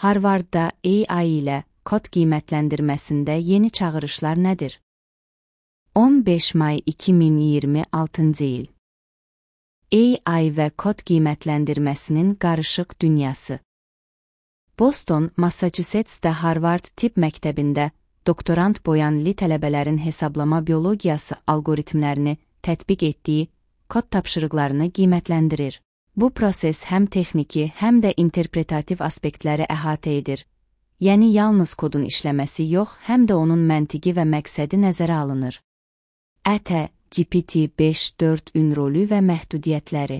Harvardda AI ilə kod qiymətləndirməsində yeni çağırışlar nədir? 15 may 2026-cı il. AI və kod qiymətləndirməsinin qarışıq dünyası. Boston, Massachusetts'də Harvard Tibb Məktəbində doktorant boyanlı tələbələrin hesablama biologiyası algoritmlərini tətbiq etdiyi kod tapşırıqlarını qiymətləndirir. Bu proses həm texniki, həm də interpretativ aspektləri əhatə edir. Yəni yalnız kodun işləməsi yox, həm də onun məntiqi və məqsədi nəzərə alınır. GPT-5.4-ün rolü və məhdudiyyətləri.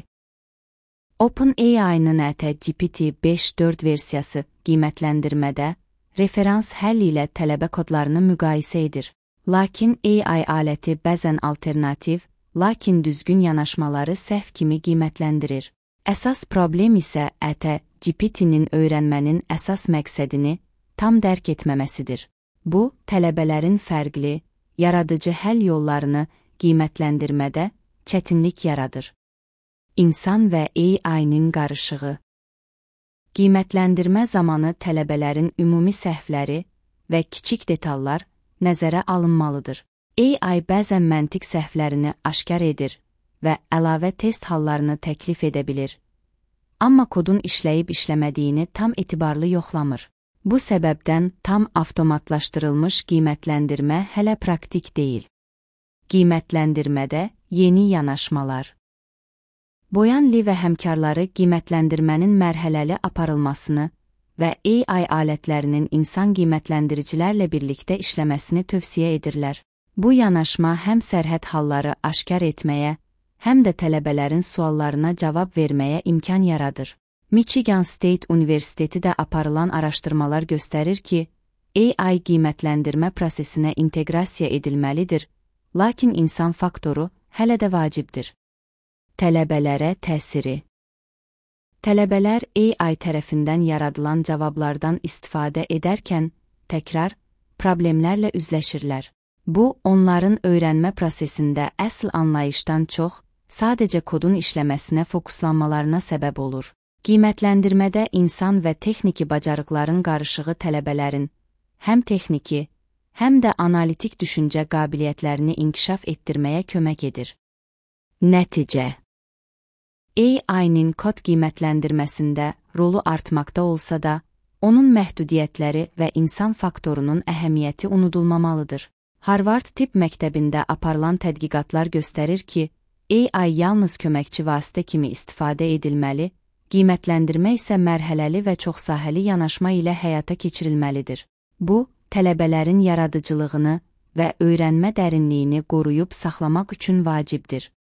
OpenAI-nın GPT-5.4 versiyası qiymətləndirmədə referans həll ilə tələbə kodlarını müqayisə edir. Lakin AI aləti bəzən alternativ, lakin düzgün yanaşmaları səhv kimi qiymətləndirir. Əsas problem isə GPT-nin öyrənmənin əsas məqsədini tam dərk etməməsidir. Bu, tələbələrin fərqli, yaradıcı həll yollarını qiymətləndirmədə çətinlik yaradır. İnsan və AI-nin qarışığı. Qiymətləndirmə zamanı tələbələrin ümumi səhvləri və kiçik detallar nəzərə alınmalıdır. AI bəzən məntiq səhvlərini aşkar edir və əlavə test hallarını təklif edə bilir. Amma kodun işləyib işləmədiyini tam etibarlı yoxlamır. Bu səbəbdən tam avtomatlaşdırılmış qiymətləndirmə hələ praktik deyil. Qiymətləndirmədə yeni yanaşmalar. Boyanlı və həmkarları qiymətləndirmənin mərhələli aparılmasını və AI alətlərinin insan qiymətləndiricilərlə birlikdə işləməsini tövsiyə edirlər. Bu yanaşma həm sərhəd halları aşkar etməyə, həm də tələbələrin suallarına cavab verməyə imkan yaradır. Michigan State Universiteti də aparılan araşdırmalar göstərir ki, AI qiymətləndirmə prosesinə inteqrasiya edilməlidir, lakin insan faktoru hələ də vacibdir. Tələbələrə təsiri. Tələbələr AI tərəfindən yaradılan cavablardan istifadə edərkən təkrar problemlərlə üzləşirlər. Bu, onların öyrənmə prosesində əsl anlayışdan çox, sadəcə kodun işləməsinə fokuslanmalarına səbəb olur. Qiymətləndirmədə insan və texniki bacarıqların qarışığı tələbələrin həm texniki, həm də analitik düşüncə qabiliyyətlərini inkişaf etdirməyə kömək edir. Nəticə. AI-nin kod qiymətləndirməsində rolu artmaqda olsa da, onun məhdudiyyətləri və insan faktorunun əhəmiyyəti unudulmamalıdır. Harvard Tibb Məktəbində aparılan tədqiqatlar göstərir ki, AI yalnız köməkçi vasitə kimi istifadə edilməli, qiymətləndirmə isə mərhələli və çoxsahəli yanaşma ilə həyata keçirilməlidir. Bu, tələbələrin yaradıcılığını və öyrənmə dərinliyini qoruyub saxlamaq üçün vacibdir.